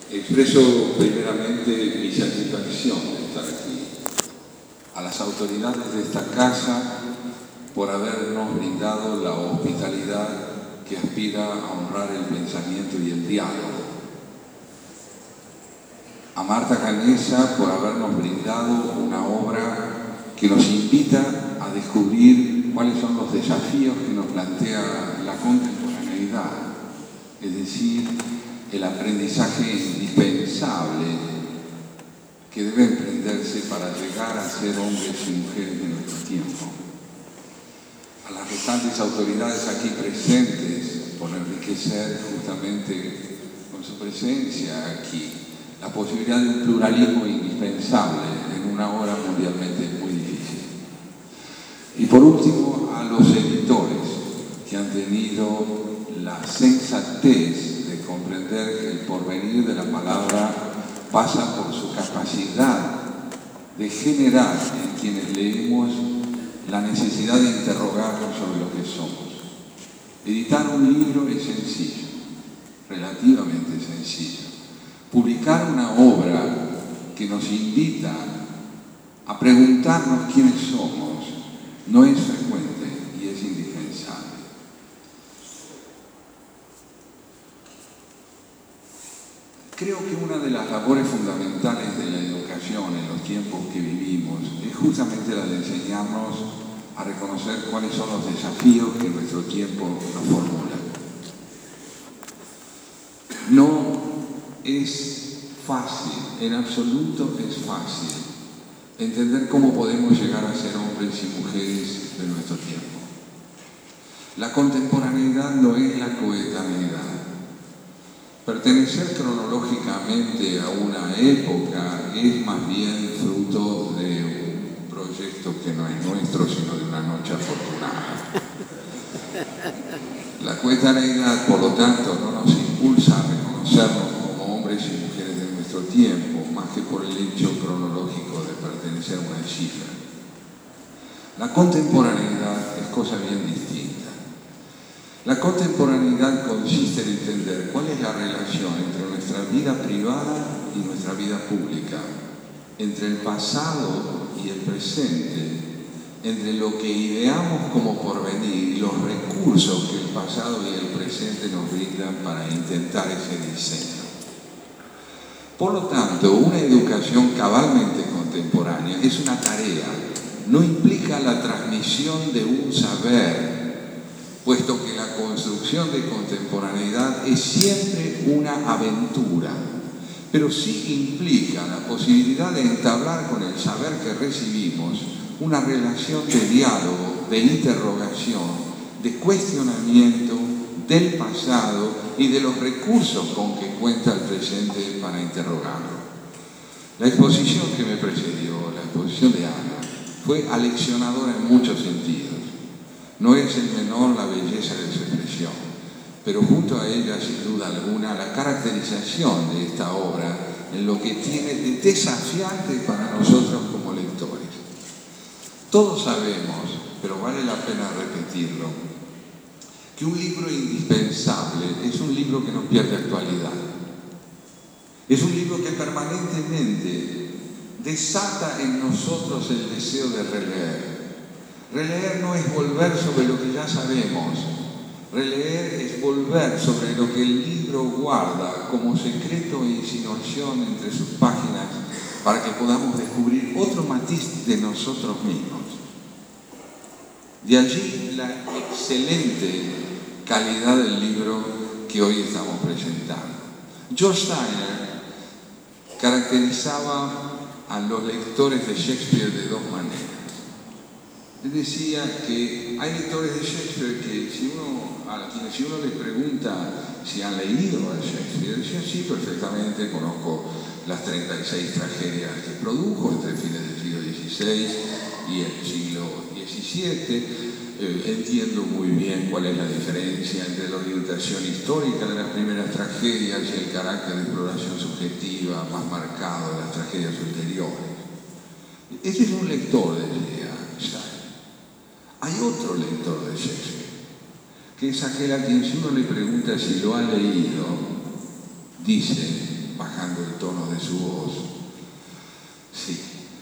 Expreso primeramente mi satisfacción de estar aquí, a las autoridades de esta casa por habernos brindado la hospitalidad que aspira a honrar el pensamiento y el diálogo, a Marta Canessa por habernos brindado una obra que nos invita a descubrir cuáles son los desafíos que nos plantea la contemporaneidad, es decir, el aprendizaje indispensable que debe emprenderse para llegar a ser hombres y mujeres de nuestro tiempo. A las restantes autoridades aquí presentes por enriquecer justamente con su presencia aquí la posibilidad de un pluralismo indispensable en una hora mundialmente muy difícil. Y por último, a los editores que han tenido la sensatez de comprender que el porvenir de la palabra pasa por su capacidad de generar en quienes leemos la necesidad de interrogarnos sobre lo que somos. Editar un libro es sencillo, relativamente sencillo. Publicar una obra que nos invita a preguntarnos quiénes somos no es frecuente y es indispensable. Creo que una de las labores fundamentales de la educación en los tiempos que vivimos es justamente la de enseñarnos a reconocer cuáles son los desafíos que nuestro tiempo nos formula. No es fácil, en absoluto es fácil, entender cómo podemos llegar a ser hombres y mujeres de nuestro tiempo. La contemporaneidad no es la coetaneidad. Pertenecer cronológicamente a una época es más bien fruto de un proyecto que no es nuestro, sino de una noche afortunada. La coetaneidad, por lo tanto, no nos impulsa a reconocernos como hombres y mujeres de nuestro tiempo, más que por el hecho cronológico de pertenecer a una cifra. La contemporaneidad es cosa bien distinta. La contemporaneidad consiste en entender cuál es la relación entre nuestra vida privada y nuestra vida pública, entre el pasado y el presente, entre lo que ideamos como porvenir y los recursos que el pasado y el presente nos brindan para intentar ese diseño. Por lo tanto, una educación cabalmente contemporánea es una tarea, no implica la transmisión de un saber, puesto que la construcción de contemporaneidad es siempre una aventura, pero sí implica la posibilidad de entablar con el saber que recibimos una relación de diálogo, de interrogación, de cuestionamiento del pasado y de los recursos con que cuenta el presente para interrogarlo. La exposición que me precedió, la exposición de Ana, fue aleccionadora en muchos sentidos. No es el menor la belleza de su expresión, pero junto a ella, sin duda alguna, la caracterización de esta obra en lo que tiene de desafiante para nosotros como lectores. Todos sabemos, pero vale la pena repetirlo, que un libro indispensable es un libro que no pierde actualidad. Es un libro que permanentemente desata en nosotros el deseo de releer. Releer no es volver sobre lo que ya sabemos. Releer es volver sobre lo que el libro guarda como secreto e insinuación entre sus páginas para que podamos descubrir otro matiz de nosotros mismos. De allí la excelente calidad del libro que hoy estamos presentando. George Steiner caracterizaba a los lectores de Shakespeare de dos maneras. Él decía que hay lectores de Shakespeare que a quienes si uno les pregunta si han leído a Shakespeare, decían sí, perfectamente, conozco las 36 tragedias que produjo entre fines del siglo XVI y el siglo XVII. Entiendo muy bien cuál es la diferencia entre la orientación histórica de las primeras tragedias y el carácter de exploración subjetiva más marcado de las tragedias ulteriores. Ese es un lector de Steiner. Hay otro lector de Shakespeare, que es aquel a quien si uno le pregunta si lo ha leído, dice, bajando el tono de su voz. Sí.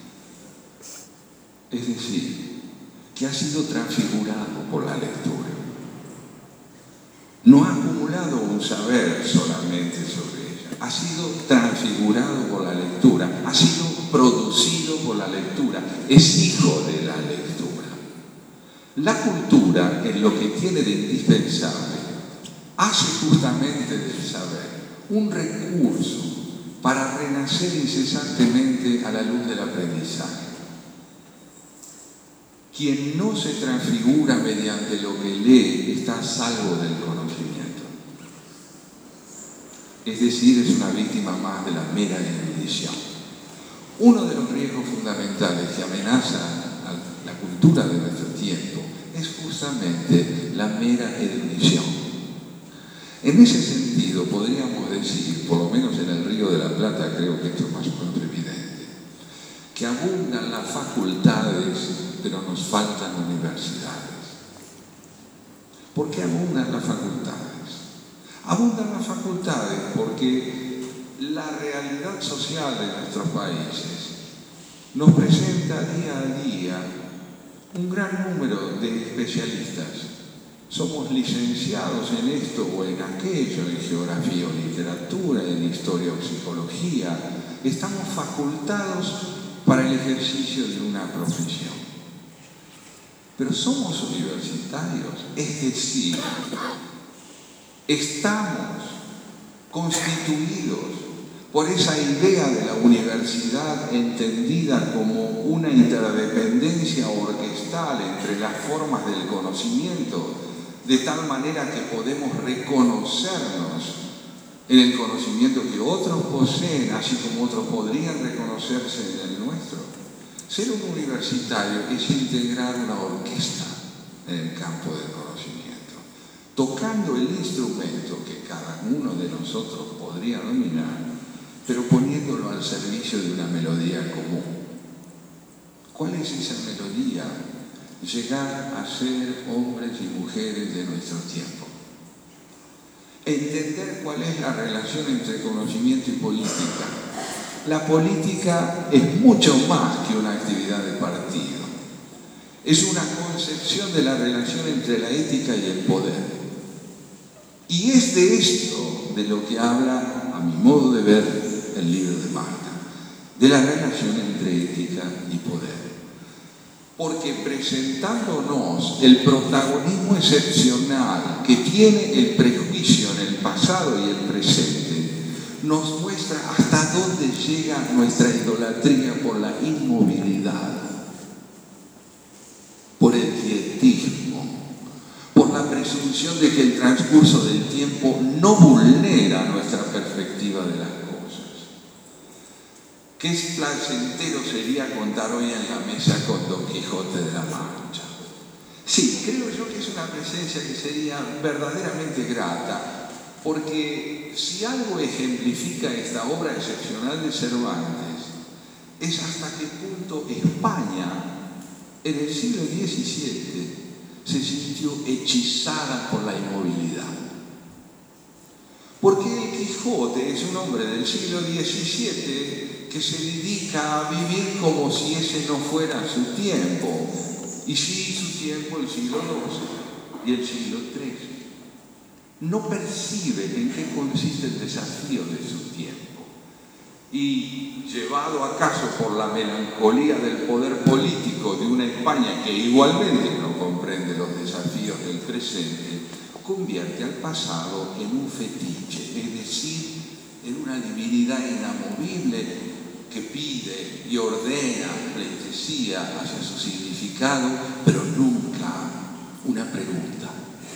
Es decir, que ha sido transfigurado por la lectura. No ha acumulado un saber solamente sobre ella, ha sido transfigurado por la lectura, ha sido producido por la lectura, es hijo de la lectura. La cultura, en lo que tiene de indispensable, hace justamente del saber un recurso para renacer incesantemente a la luz del aprendizaje. Quien no se transfigura mediante lo que lee está a salvo del conocimiento. Es decir, es una víctima más de la mera erudición. Uno de los riesgos fundamentales que amenaza a la cultura de nuestro tiempo es justamente la mera erudición. En ese sentido, podríamos decir, por lo menos en el Río de la Plata, creo que esto es más pronto evidente, que abundan las facultades, pero nos faltan universidades. ¿Por qué abundan las facultades? Abundan las facultades porque la realidad social de nuestros países nos presenta día a día un gran número de especialistas. Somos licenciados en esto o en aquello, en geografía o literatura, en historia o psicología. Estamos facultados para el ejercicio de una profesión. Pero somos universitarios, es decir, estamos constituidos por esa idea de la universidad entendida como una interdependencia orquestal entre las formas del conocimiento, de tal manera que podemos reconocernos en el conocimiento que otros poseen, así como otros podrían reconocerse en el nuestro. Ser un universitario es integrar una orquesta en el campo del conocimiento, tocando el instrumento que cada uno de nosotros podría dominar, pero poniéndolo al servicio de una melodía común. ¿Cuál es esa melodía? Llegar a ser hombres y mujeres de nuestro tiempo. Entender cuál es la relación entre conocimiento y política. La política es mucho más que una actividad de partido. Es una concepción de la relación entre la ética y el poder. Y es de esto de lo que habla, a mi modo de ver, el libro de Marta, de la relación entre ética y poder. Porque presentándonos el protagonismo excepcional que tiene el prejuicio en el pasado y el presente, nos muestra hasta dónde llega nuestra idolatría por la inmovilidad, por el quietismo, por la presunción de que el transcurso del tiempo no vulnera nuestra perspectiva de las cosas. Qué placentero sería contar hoy en la mesa con Don Quijote de la Mancha. Sí, creo yo que es una presencia que sería verdaderamente grata, porque si algo ejemplifica esta obra excepcional de Cervantes, es hasta qué punto España, en el siglo XVII, se sintió hechizada por la inmovilidad. Porque el Quijote es un hombre del siglo XVII que se dedica a vivir como si ese no fuera su tiempo, y sí su tiempo el siglo XII y el siglo XIII. No percibe en qué consiste el desafío de su tiempo. Y llevado acaso por la melancolía del poder político de una España que igualmente no comprende los desafíos del presente, convierte al pasado en un fetiche, es decir, en una divinidad inamovible que pide y ordena pleitesía hacia su significado, pero nunca una pregunta.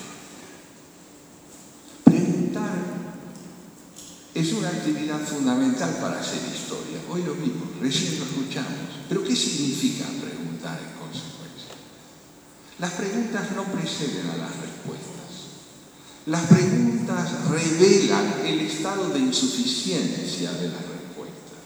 Es una actividad fundamental para hacer historia. Hoy lo mismo, recién lo escuchamos. ¿Pero qué significa preguntar en consecuencia? Las preguntas no preceden a las respuestas. Las preguntas revelan el estado de insuficiencia de las respuestas.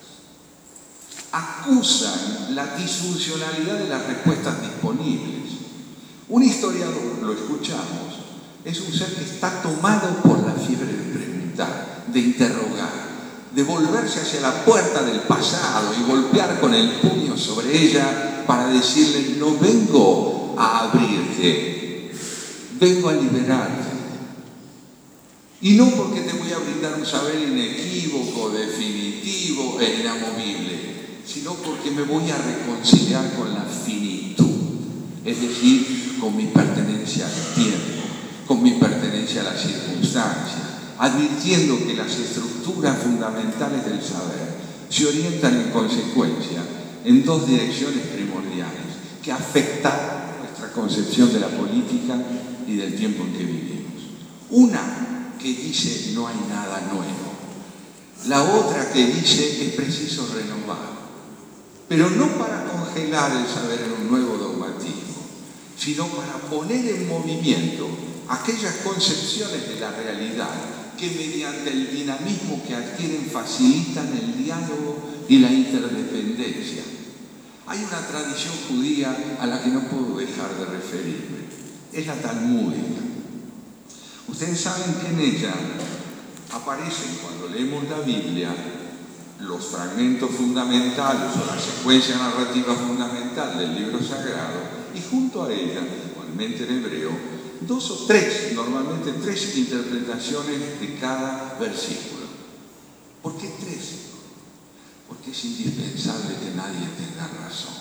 Acusan la disfuncionalidad de las respuestas disponibles. Un historiador, lo escuchamos, es un ser que está tomado por la fiebre de preguntar, de interrogar, de volverse hacia la puerta del pasado y golpear con el puño sobre ella para decirle: no vengo a abrirte, vengo a liberarte. Y no porque te voy a brindar un saber inequívoco, definitivo e inamovible, sino porque me voy a reconciliar con la finitud, es decir, con mi pertenencia al tiempo, con mi pertenencia a las circunstancias, advirtiendo que las estructuras fundamentales del saber se orientan en consecuencia en dos direcciones primordiales que afectan nuestra concepción de la política y del tiempo en que vivimos. Una que dice: no hay nada nuevo. La otra que dice: es preciso renovar. Pero no para congelar el saber en un nuevo dogmatismo, sino para poner en movimiento aquellas concepciones de la realidad que mediante el dinamismo que adquieren facilitan el diálogo y la interdependencia. Hay una tradición judía a la que no puedo dejar de referirme. Es la talmúdica. Ustedes saben que en ella aparecen, cuando leemos la Biblia, los fragmentos fundamentales o la secuencia narrativa fundamental del libro sagrado, y junto a ella, igualmente en hebreo, dos o tres, normalmente tres interpretaciones de cada versículo. ¿Por qué tres? Porque es indispensable que nadie tenga razón.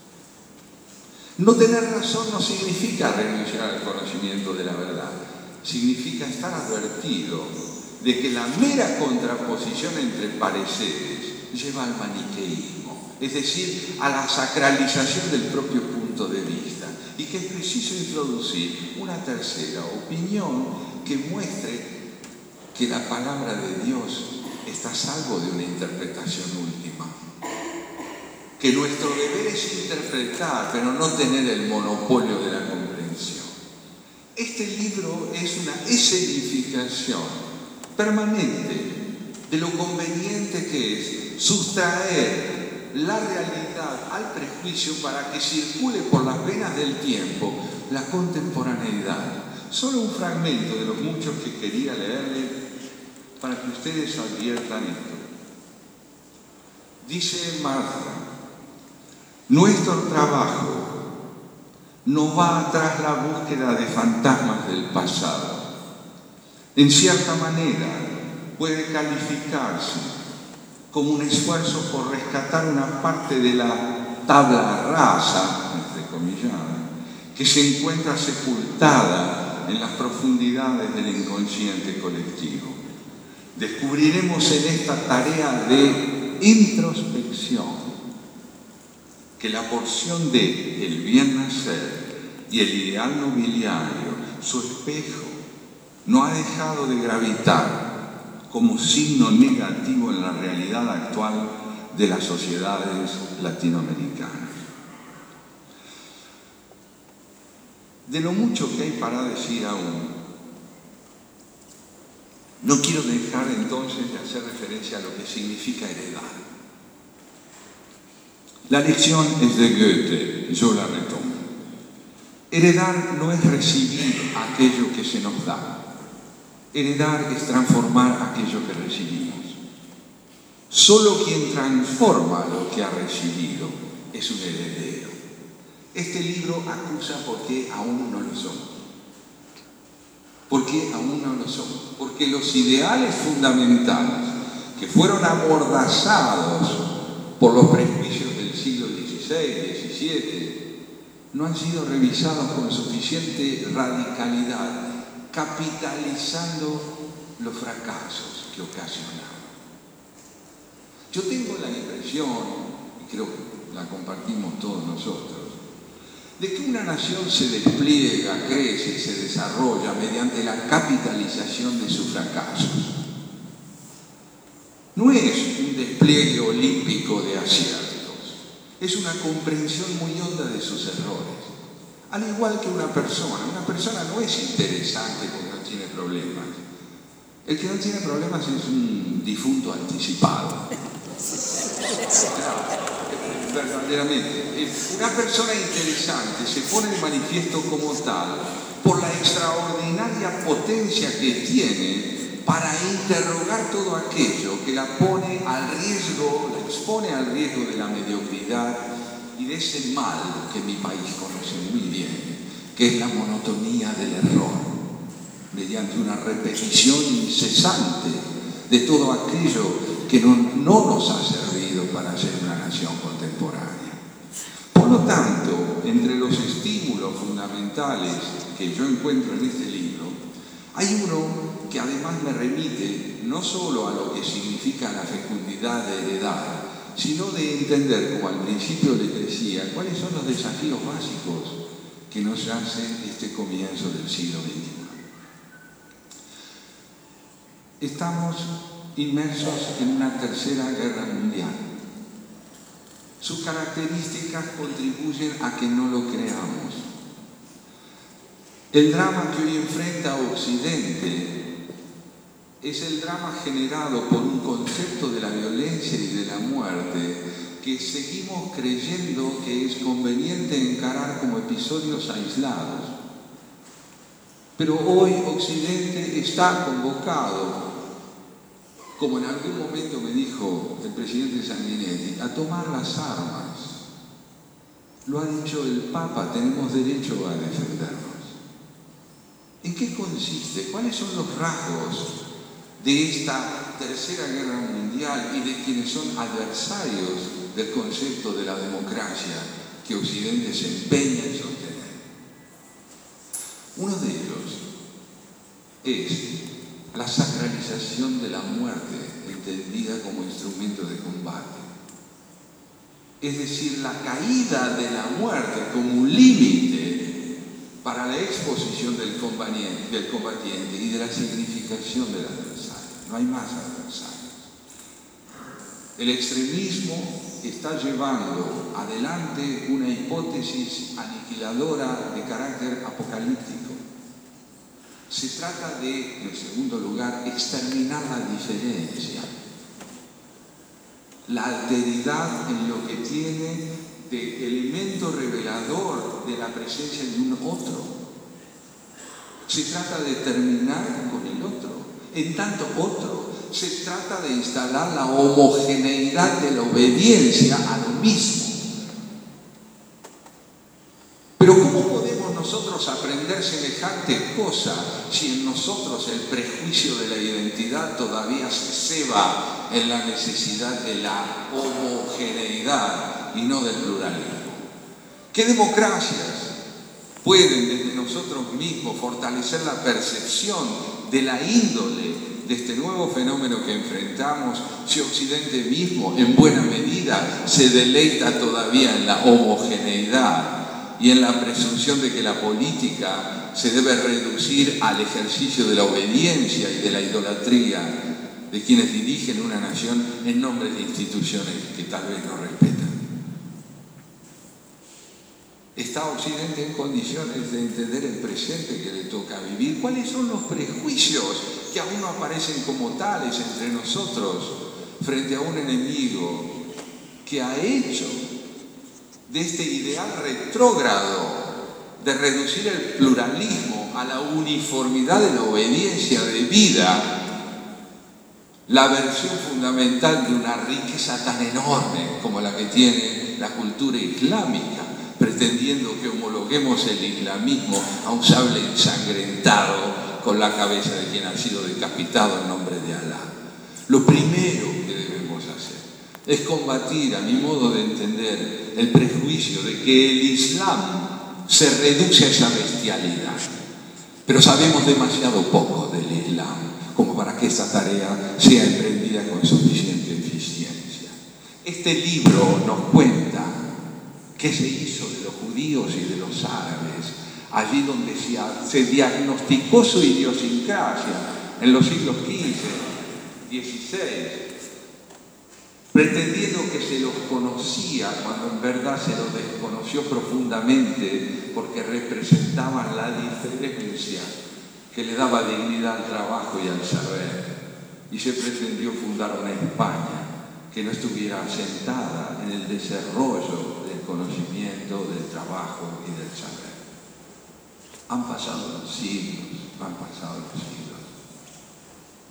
No tener razón no significa renunciar al conocimiento de la verdad. Significa estar advertido de que la mera contraposición entre pareceres lleva al maniqueísmo, es decir, a la sacralización del propio punto de vista, y que es preciso introducir una tercera opinión que muestre que la palabra de Dios está a salvo de una interpretación última. Que nuestro deber es interpretar, pero no tener el monopolio de la comprensión. Este libro es una escenificación permanente de lo conveniente que es sustraer la realidad al prejuicio para que circule por las venas del tiempo la contemporaneidad. Solo un fragmento de los muchos que quería leerle para que ustedes adviertan esto. Dice Martha: nuestro trabajo no va tras la búsqueda de fantasmas del pasado. En cierta manera puede calificarse como un esfuerzo por rescatar una parte de la tabla rasa, entrecomillada, que se encuentra sepultada en las profundidades del inconsciente colectivo. Descubriremos en esta tarea de introspección que la porción de el bien nacer y el ideal nobiliario, su espejo, no ha dejado de gravitar como signo negativo en la realidad actual de las sociedades latinoamericanas. De lo mucho que hay para decir aún, no quiero dejar entonces de hacer referencia a lo que significa heredar. La lección es de Goethe, yo la retomo. Heredar no es recibir aquello que se nos da. Heredar es transformar aquello que recibimos. Solo quien transforma lo que ha recibido es un heredero. Este libro acusa por qué aún no lo somos. ¿Por qué aún no lo somos? Porque los ideales fundamentales que fueron amordazados por los prejuicios del siglo XVI, XVII, no han sido revisados con suficiente radicalidad, capitalizando los fracasos que ocasionaron. Yo tengo la impresión, y creo que la compartimos todos nosotros, de que una nación se despliega, crece y se desarrolla mediante la capitalización de sus fracasos. No es un despliegue olímpico de aciertos, es una comprensión muy honda de sus errores. Al igual que una persona no es interesante porque no tiene problemas. El que no tiene problemas es un difunto anticipado. Claro, verdaderamente. Una persona interesante se pone de manifiesto como tal por la extraordinaria potencia que tiene para interrogar todo aquello que la pone al riesgo, la expone al riesgo de la mediocridad y de ese mal que mi país conoce muy bien, que es la monotonía del error, mediante una repetición incesante de todo aquello que no nos ha servido para ser una nación contemporánea. Por lo tanto, entre los estímulos fundamentales que yo encuentro en este libro, hay uno que además me remite no solo a lo que significa la fecundidad de heredar, sino de entender, como al principio les decía, cuáles son los desafíos básicos que nos hace este comienzo del siglo XXI. Estamos inmersos en una tercera guerra mundial. Sus características contribuyen a que no lo creamos. El drama que hoy enfrenta Occidente es el drama generado por un concepto de la violencia y de la muerte que seguimos creyendo que es conveniente encarar como episodios aislados. Pero hoy Occidente está convocado, como en algún momento me dijo el presidente Sanguinetti, a tomar las armas. Lo ha dicho el Papa, tenemos derecho a defendernos. ¿En qué consiste? ¿Cuáles son los rasgos de esta tercera guerra mundial y de quienes son adversarios del concepto de la democracia que Occidente se empeña en sostener? Uno de ellos es la sacralización de la muerte entendida como instrumento de combate. Es decir, la caída de la muerte como un límite para la exposición del combatiente y de la significación del adversario. No hay más adversarios. El extremismo está llevando adelante una hipótesis aniquiladora de carácter apocalíptico. Se trata de, en segundo lugar, exterminar la diferencia, la alteridad en lo que tiene de elemento revelador de la presencia de un otro. Se trata de terminar con el otro. En tanto otro, se trata de instalar la homogeneidad de la obediencia a lo mismo. Pero ¿cómo podemos nosotros aprender semejante cosa si en nosotros el prejuicio de la identidad todavía se ceba en la necesidad de la homogeneidad y no del pluralismo? ¿Qué democracias pueden desde nosotros mismos fortalecer la percepción de la índole de este nuevo fenómeno que enfrentamos si Occidente mismo en buena medida se deleita todavía en la homogeneidad y en la presunción de que la política se debe reducir al ejercicio de la obediencia y de la idolatría de quienes dirigen una nación en nombre de instituciones que tal vez no respetan? ¿Está Occidente en condiciones de entender el presente que le toca vivir? ¿Cuáles son los prejuicios que aún no aparecen como tales entre nosotros frente a un enemigo que ha hecho de este ideal retrógrado de reducir el pluralismo a la uniformidad de la obediencia de vida la versión fundamental de una riqueza tan enorme como la que tiene la cultura islámica, pretendiendo que homologuemos el islamismo a un sable ensangrentado con la cabeza de quien ha sido decapitado en nombre de Alá? Lo primero que debemos hacer es combatir, a mi modo de entender, el prejuicio de que el Islam se reduce a esa bestialidad. Pero sabemos demasiado poco del Islam como para que esta tarea sea emprendida con suficiente eficiencia. Este libro nos cuenta qué se hizo de los judíos y de los árabes, allí donde se diagnosticó su idiosincrasia en los siglos XV, XVI, pretendiendo que se los conocía cuando en verdad se los desconoció profundamente porque representaban la diferencia que le daba dignidad al trabajo y al saber, y se pretendió fundar una España que no estuviera asentada en el desarrollo del conocimiento, del trabajo y del saber. Han pasado los siglos, han pasado los siglos.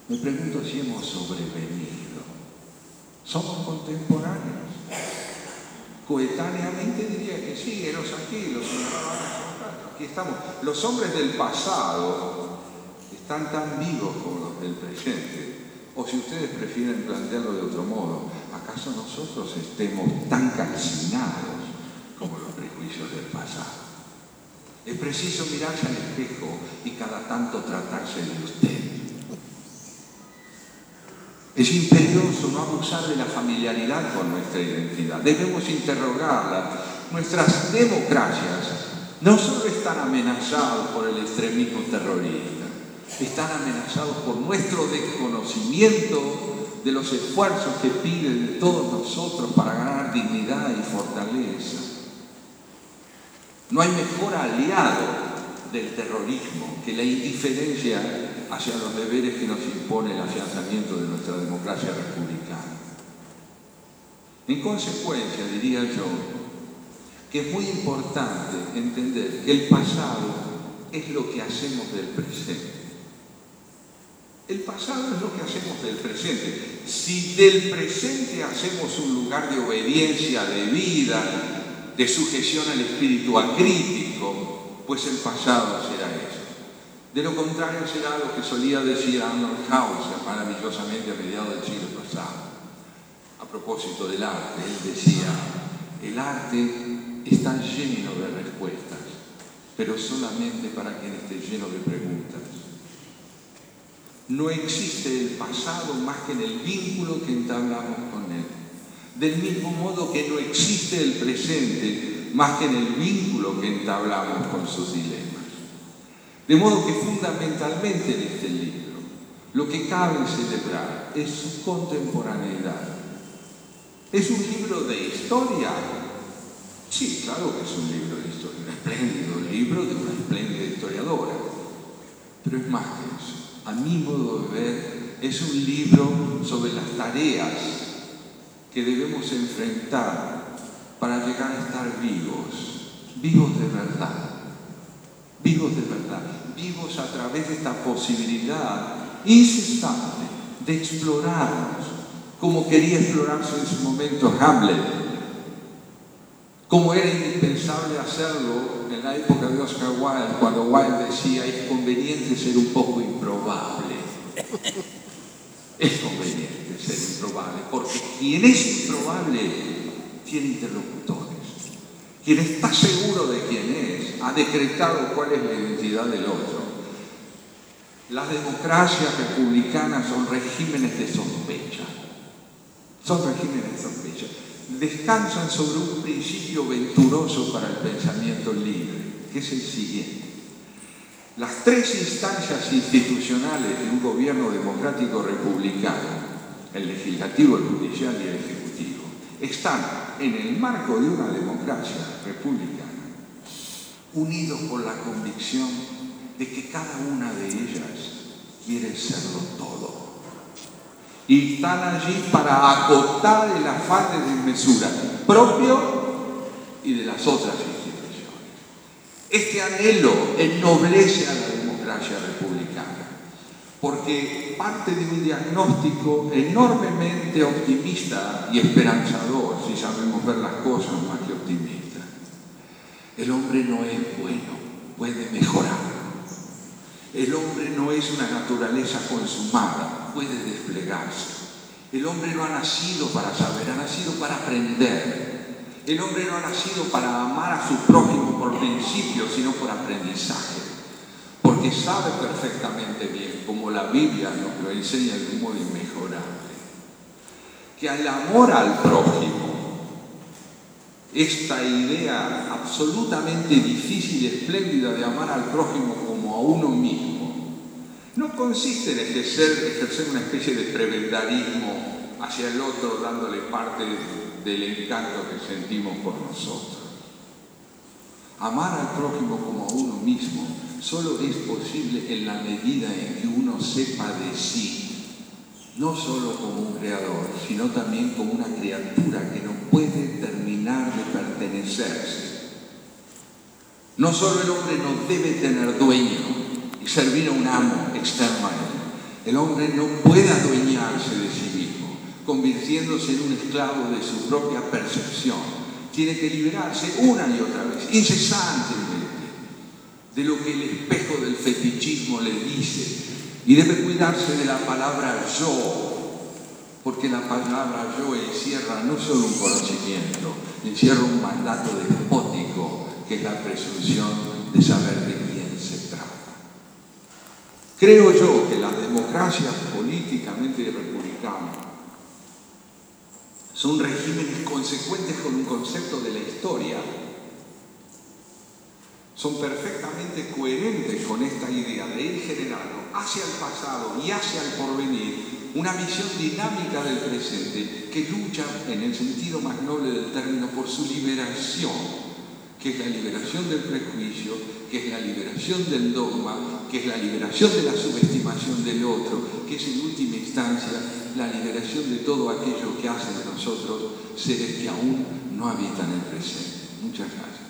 Me pregunto si hemos sobrevenido. ¿Somos contemporáneos? Coetáneamente diría que sí, eros aquí, los aquí estamos. Los hombres del pasado están tan vivos como los del presente. O si ustedes prefieren plantearlo de otro modo, ¿acaso nosotros estemos tan calcinados como los prejuicios del pasado? Es preciso mirarse al espejo y cada tanto tratarse de usted. Es imperioso no abusar de la familiaridad con nuestra identidad. Debemos interrogarla. Nuestras democracias no solo están amenazadas por el extremismo terrorista, están amenazados por nuestro desconocimiento de los esfuerzos que piden de todos nosotros para ganar dignidad y fortaleza. No hay mejor aliado del terrorismo que la indiferencia hacia los deberes que nos impone el afianzamiento de nuestra democracia republicana. En consecuencia, diría yo, que es muy importante entender que el pasado es lo que hacemos del presente. El pasado es lo que hacemos del presente. Si del presente hacemos un lugar de obediencia, de vida, de sujeción al espíritu acrítico, pues el pasado será eso. De lo contrario será lo que solía decir Arnold Hauser maravillosamente a mediados del siglo pasado. A propósito del arte, él decía, el arte está lleno de respuestas, pero solamente para quien esté lleno de preguntas. No existe el pasado más que en el vínculo que entablamos con él. Del mismo modo que no existe el presente más que en el vínculo que entablamos con sus dilemas. De modo que fundamentalmente en este libro lo que cabe celebrar es su contemporaneidad. ¿Es un libro de historia? Sí, claro que es un libro de historia, un espléndido libro de una espléndida historiadora. Pero es más que eso. A mi modo de ver, es un libro sobre las tareas que debemos enfrentar para llegar a estar vivos, vivos de verdad, vivos a través de esta posibilidad incesante de explorarnos, como quería explorarse en su momento Hamlet, como era indispensable hacerlo en la época de Oscar Wilde, cuando Wilde decía, es conveniente ser un poco improbable. Es conveniente ser improbable, porque quien es improbable tiene interlocutores. Quien está seguro de quién es, ha decretado cuál es la identidad del otro. Las democracias republicanas son regímenes de sospecha. Son regímenes de sospecha. Descansan sobre un principio venturoso para el pensamiento libre, que es el siguiente. Las tres instancias institucionales de un gobierno democrático republicano, el legislativo, el judicial y el ejecutivo, están en el marco de una democracia republicana, unidos por la convicción de que cada una de ellas quiere serlo todo. Y están allí para acotar el afán de desmesura propio y de las otras instituciones. Este anhelo ennoblece a la democracia republicana, porque parte de un diagnóstico enormemente optimista y esperanzador, si sabemos ver las cosas más que optimista. El hombre no es bueno, puede mejorar. El hombre no es una naturaleza consumada, puede desplegarse. El hombre no ha nacido para saber, ha nacido para aprender. El hombre no ha nacido para amar a su prójimo por principio, sino por aprendizaje. Porque sabe perfectamente bien, como la Biblia nos lo enseña de un modo inmejorable, que al amor al prójimo, esta idea absolutamente difícil y espléndida de amar al prójimo como a uno mismo, no consiste en ejercer una especie de prebendarismo hacia el otro, dándole parte del encanto que sentimos por nosotros. Amar al prójimo como a uno mismo solo es posible en la medida en que uno sepa de sí, no solo como un creador, sino también como una criatura que no puede terminar de pertenecerse. No solo el hombre no debe tener dueño y servir a un amo externo a él. El hombre no puede adueñarse de sí mismo, convirtiéndose en un esclavo de su propia percepción. Tiene que liberarse una y otra vez, incesantemente, de lo que el espejo del fetichismo le dice. Y debe cuidarse de la palabra yo, porque la palabra yo encierra no solo un conocimiento, encierra un mandato despótico, que es la presunción de saber de quién se trata. Creo yo que las democracias políticamente republicanas son regímenes consecuentes con un concepto de la historia. Son perfectamente coherentes con esta idea de ir generando hacia el pasado y hacia el porvenir una visión dinámica del presente que lucha, en el sentido más noble del término, por su liberación, que es la liberación del prejuicio, que es la liberación del dogma, que es la liberación de la subestimación del otro, que es en última instancia la liberación de todo aquello que hace de nosotros seres que aún no habitan el presente. Muchas gracias.